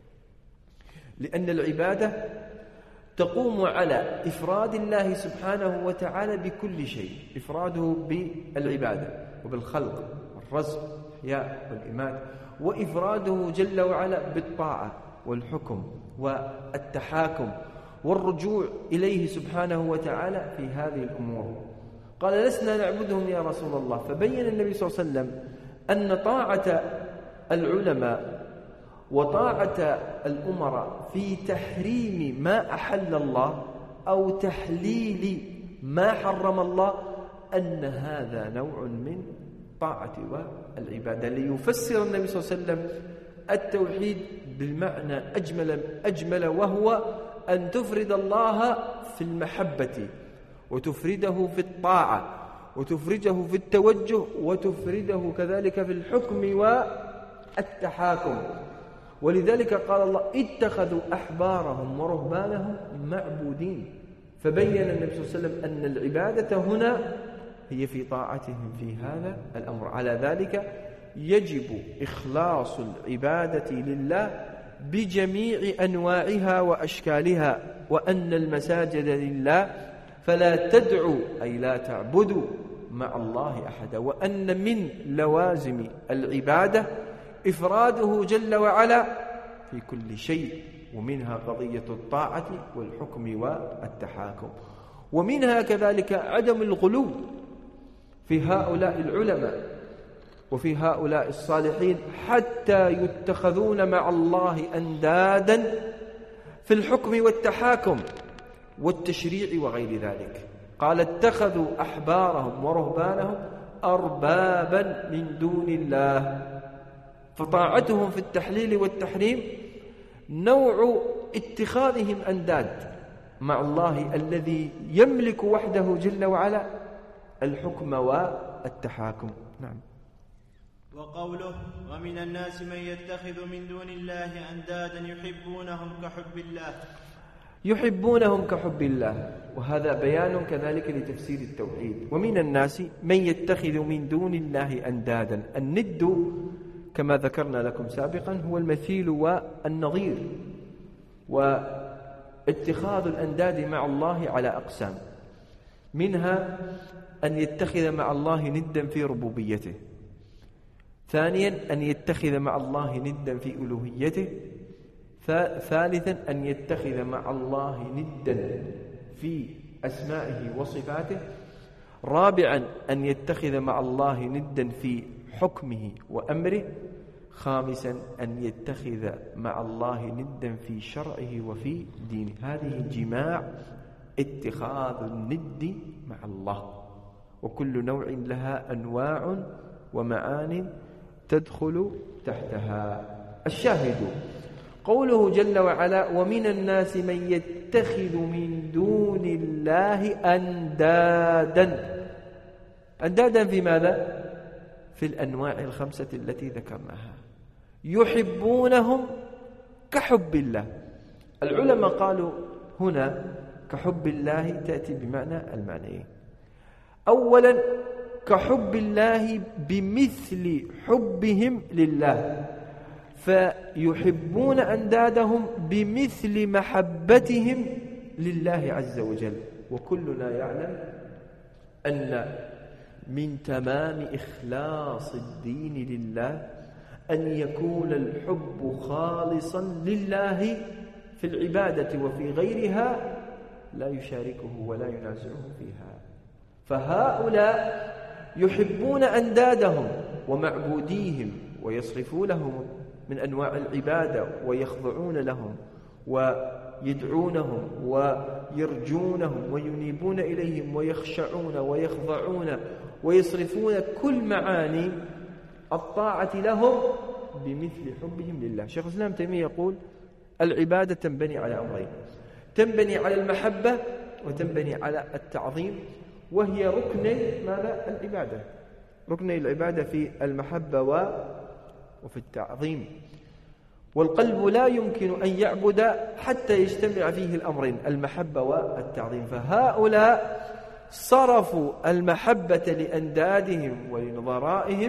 S2: لأن العبادة تقوم على إفراد الله سبحانه وتعالى بكل شيء، إفراده بالعبادة وبالخلق والرزق والإحياء والإماتة، وإفراده جل وعلا بالطاعة والحكم والتحاكم والرجوع إليه سبحانه وتعالى في هذه الأمور. قال لسنا نعبدهم يا رسول الله. فبين النبي صلى الله عليه وسلم أن طاعة العلماء وطاعة الأمراء في تحريم ما أحل الله أو تحليل ما حرم الله أن هذا نوع من طاعة والعبادة. ليفسر النبي صلى الله عليه وسلم التوحيد بالمعنى أجمل، وهو أن تفرد الله في المحبة، وتفرده في الطاعة، وتفرده في التوجه، وتفرده كذلك في الحكم والتحاكم. ولذلك قال الله اتخذوا أحبارهم ورهبانهم معبودين. فبين النبي صلى الله عليه وسلم أن العبادة هنا هي في طاعتهم في هذا الأمر. على ذلك يجب إخلاص العبادة لله بجميع أنواعها وأشكالها، وأن المساجد لله فلا تدعوا أي لا تعبدوا مع الله أحدا، وأن من لوازم العبادة إفراده جل وعلا في كل شيء، ومنها قضية الطاعة والحكم والتحاكم، ومنها كذلك عدم الغلو في هؤلاء العلماء وفي هؤلاء الصالحين حتى يتخذون مع الله أندادا في الحكم والتحاكم والتشريع وغير ذلك. قال اتخذوا أحبارهم ورهبانهم أربابا من دون الله. فطاعتهم في التحليل والتحريم نوع اتخاذهم أنداد مع الله الذي يملك وحده جل وعلا الحكم والتحاكم. نعم.
S3: وقوله ومن الناس من يتخذ من دون الله أندادا يحبونهم كحب الله، وهذا بيان كذلك لتفسير التوحيد. ومن الناس من يتخذ من دون الله أندادا. الند كما ذكرنا لكم سابقا هو المثيل والنظير، واتخاذ الأنداد مع الله على أقسام، منها أن يتخذ مع الله ندا في ربوبيته، ثانيا أن يتخذ مع الله ندا في ألوهيته، ثالثا أن يتخذ مع الله ندا في أسمائه وصفاته، رابعا أن يتخذ مع الله ندا في حكمه وأمره، خامسا أن يتخذ مع الله ندا في شرعه وفي دينه. هذه جماع اتخاذ الند مع الله، وكل نوع لها أنواع ومعان تدخل تحتها. الشاهد قوله جل وعلا ومن الناس من يتخذ من دون الله أندادا في ماذا؟ في الأنواع الخمسة التي ذكرناها. يحبونهم كحب الله. العلماء قالوا هنا كحب الله تأتي بمعنى المعنيين. أولا كحب الله بمثل حبهم لله، فيحبون أندادهم بمثل محبتهم لله عز وجل. وكلنا يعلم أن من تمام إخلاص الدين لله أن يكون الحب خالصا لله في العبادة وفي غيرها لا يشاركه ولا ينازعه فيها. فهؤلاء يحبون أندادهم ومعبوديهم ويصرفونهم من أنواع العبادة ويخضعون لهم ويدعونهم ويرجونهم وينيبون إليهم ويخشعون ويخضعون ويصرفون كل معاني الطاعة لهم بمثل حبهم لله. شيخ الإسلام تيمية يقول العبادة تنبني على أمرين: تنبني على المحبة
S2: وتنبني على التعظيم، وهي ركني ماذا؟ العبادة، ركني العبادة في المحبة وفي التعظيم. والقلب لا يمكن أن يعبد حتى يجتمع فيه الأمرين، المحبة والتعظيم. فهؤلاء صرفوا المحبة لأندادهم ولنظرائهم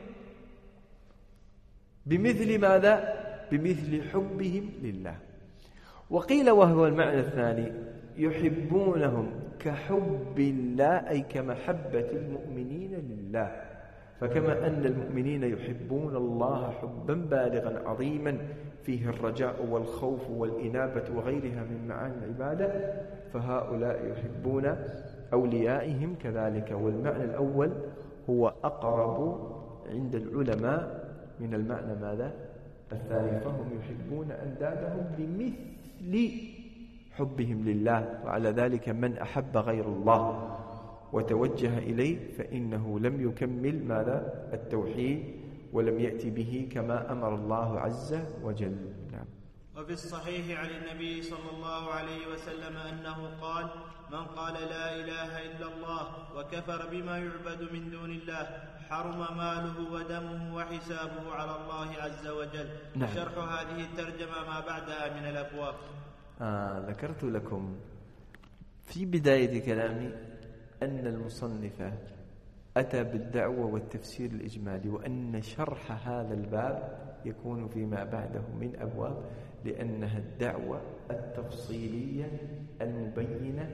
S2: بمثل ماذا؟ بمثل حبهم لله. وقيل وهو المعنى الثاني يحبونهم كحب الله، أي كمحبة المؤمنين لله. فكما أن المؤمنين يحبون الله حبا بالغا عظيما فيه الرجاء والخوف والإنابة وغيرها من معاني العبادة، فهؤلاء يحبون أوليائهم كذلك. والمعنى الأول هو أقرب عند العلماء من المعنى ماذا؟ الثاني، فهم يحبون أندادهم بمثل حبهم لله. وعلى ذلك من أحب غير الله وتوجه إليه فإنه لم يكمل ماذا؟ التوحيد، ولم يأتي به كما أمر الله عز وجل. نعم.
S3: وفي الصحيح عن النبي صلى الله عليه وسلم أنه قال: من قال لا إله إلا الله وكفر بما يعبد من دون الله حرم ماله ودمه وحسابه على الله عز وجل.
S2: نعم.
S3: شرح هذه الترجمة ما بعدها من الأبواب.
S2: ذكرت لكم في بداية كلامي أن المصنف أتى بالدعوة والتفسير الإجمالي، وأن شرح هذا الباب يكون فيما بعده من أبواب، لأنها الدعوة التفصيلية المبينة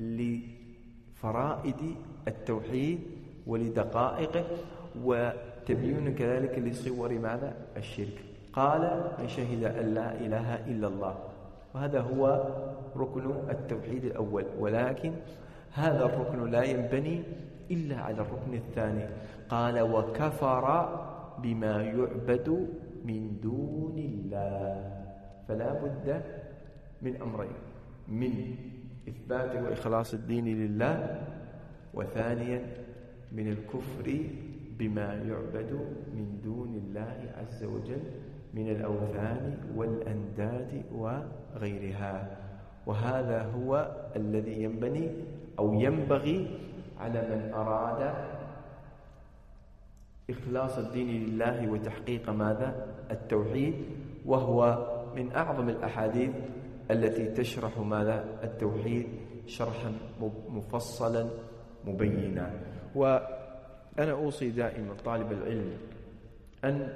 S2: لفرائد التوحيد ولدقائقه، وتبيين كذلك لصور ماذا؟ الشرك. قال: من شهد أن لا إله إلا الله، وهذا هو ركن التوحيد الأول. ولكن هذا الركن لا ينبني إلا على الركن الثاني. قال: وكفر بما يعبد من دون الله. فلا بد من أمرين: من إثبات وإخلاص الدين لله، وثانيا من الكفر بما يعبد من دون الله عز وجل من الأوثان والأنداد وغيرها. وهذا هو الذي ينبني أو ينبغي على من أراد إخلاص الدين لله وتحقيق ماذا؟ التوحيد، وهو من أعظم الأحاديث التي تشرح ماذا؟ التوحيد شرحا مفصلا مبينا. وأنا أوصي دائما طالب العلم أن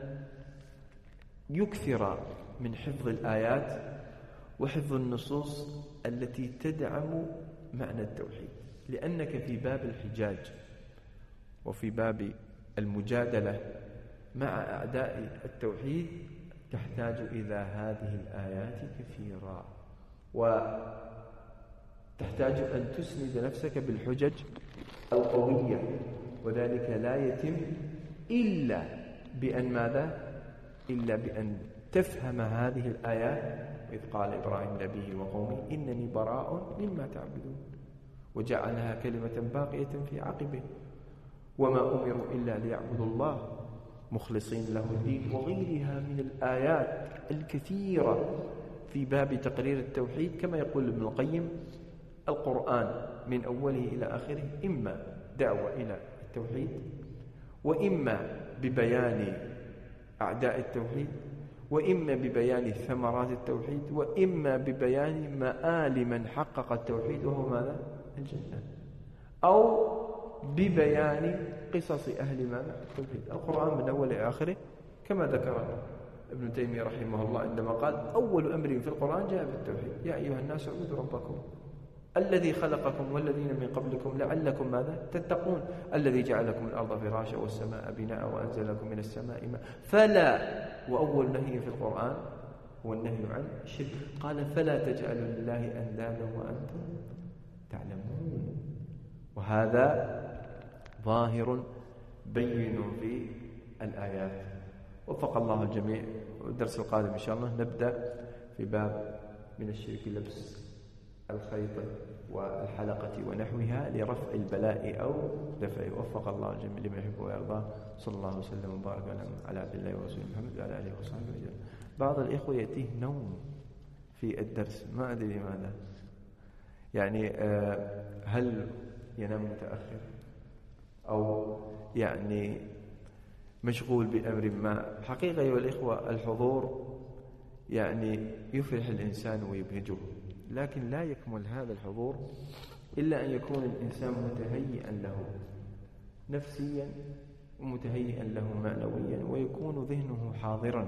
S2: يكثر من حفظ الآيات وحفظ النصوص التي تدعم معنى التوحيد، لأنك في باب الحجاج وفي باب المجادلة مع أعداء التوحيد تحتاج إلى هذه الآيات كثيرا، وتحتاج أن تسند نفسك بالحجج القوية، وذلك لا يتم إلا بأن ماذا؟ إلا بأن تفهم هذه الآيات. إذ قال إبراهيم لأبيه وقومه إنني براء مما تعبدون، وجعلها كلمة باقية في عقبه، وما أمروا إلا ليعبدوا الله مخلصين له الدين، وغيرها من الآيات الكثيرة في باب تقرير التوحيد. كما يقول ابن القيم: القرآن من أوله إلى آخره إما دعوة إلى التوحيد، وإما ببيان أعداء التوحيد، وإما ببيان ثمرات التوحيد، وإما ببيان مآل من حقق التوحيد وهو ماذا؟ الجنة، أو ببيان قصص أهل ماذا؟ التوحيد. القرآن من أول إلى آخره كما ذكر ابن تيمية رحمه الله عندما قال: أول أمر في القرآن جاء بالتوحيد، يا أيها الناس اعبدوا ربكم الذي خلقكم والذين من قبلكم لعلكم ماذا؟ تتقون، الذي جعل لكم الأرض فراشا والسماء بناء وأنزل لكم من السماء ماء. فلا، وأول نهي في القرآن هو النهي عن الشرك. قال: فلا تجعلوا لله أندادا وأنتم تعلمون. وهذا ظاهر بين في الآيات. وفق الله الجميع. والدرس القادم إن شاء الله نبدأ في باب من الشرك لبس الخيط والحلقة ونحوها لرفع البلاء أو دفعه. وفق الله الجميع لما يحب ويرضى. صلى الله وسلم وبارك على عبد الله ورسوله محمد وعلى آله وصحبه وسلم. بعض الإخوة يأتيه نوم في الدرس، ما أدري لماذا، يعني هل ينام متأخر أو يعني مشغول بأمر ما؟ حقيقة أيها الإخوة الحضور يعني يفرح الإنسان ويبهجه، لكن لا يكمل هذا الحضور إلا أن يكون الإنسان متهيئا له نفسيا ومتهيئا له معنويا، ويكون ذهنه حاضرا.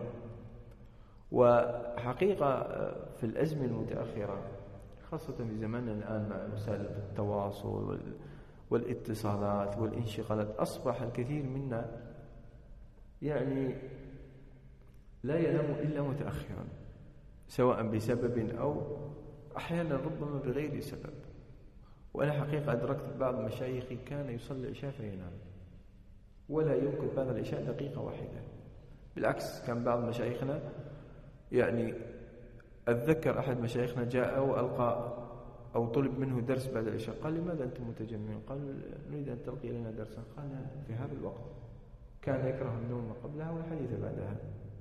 S2: وحقيقة في الأزمة المتأخرة خاصة في زماننا الآن مع وسائل التواصل والاتصالات والانشغالات، أصبح الكثير منا يعني لا ينام إلا متأخرا، سواء بسبب أو أحيانا ربما بغير سبب. وأنا حقيقة أدركت بعض مشايخي كان يصلي العشاء فينام ولا يمكن بعد العشاء دقيقة واحدة. بالعكس، كان بعض مشايخنا يعني أتذكر أحد مشايخنا جاء وألقى أو طلب منه درس بعد العشاء، قال: لماذا أنتم متجمعين؟ قال: نريد أن تلقي لنا درسا. قال: في هذا الوقت. كان يكره النوم قبلها والحديث بعدها.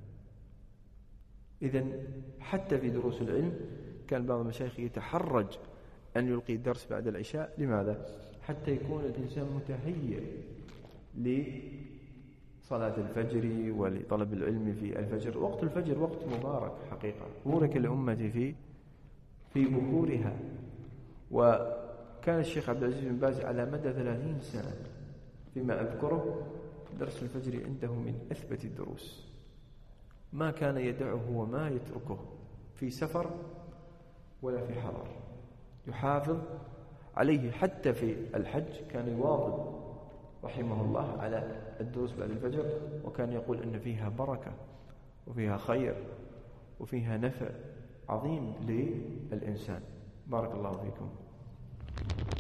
S2: إذن حتى في دروس العلم كان بعض المشايخ يتحرج أن يلقي الدرس بعد العشاء. لماذا؟ حتى يكون الإنسان متهيئ لصلاة الفجر ولطلب العلم في الفجر. وقت الفجر وقت مبارك حقيقة، بورك الأمة في بكورها. وكان الشيخ عبد العزيز بن باز على مدى 30 سنة فيما أذكره درس الفجر عنده من أثبت الدروس، ما كان يدعه وما يتركه في سفر ولا في حضر، يحافظ عليه. حتى في الحج كان يواظب رحمه الله على الدروس بعد الفجر، وكان يقول أن فيها بركة وفيها خير وفيها نفع عظيم للإنسان. بارك الله فيكم.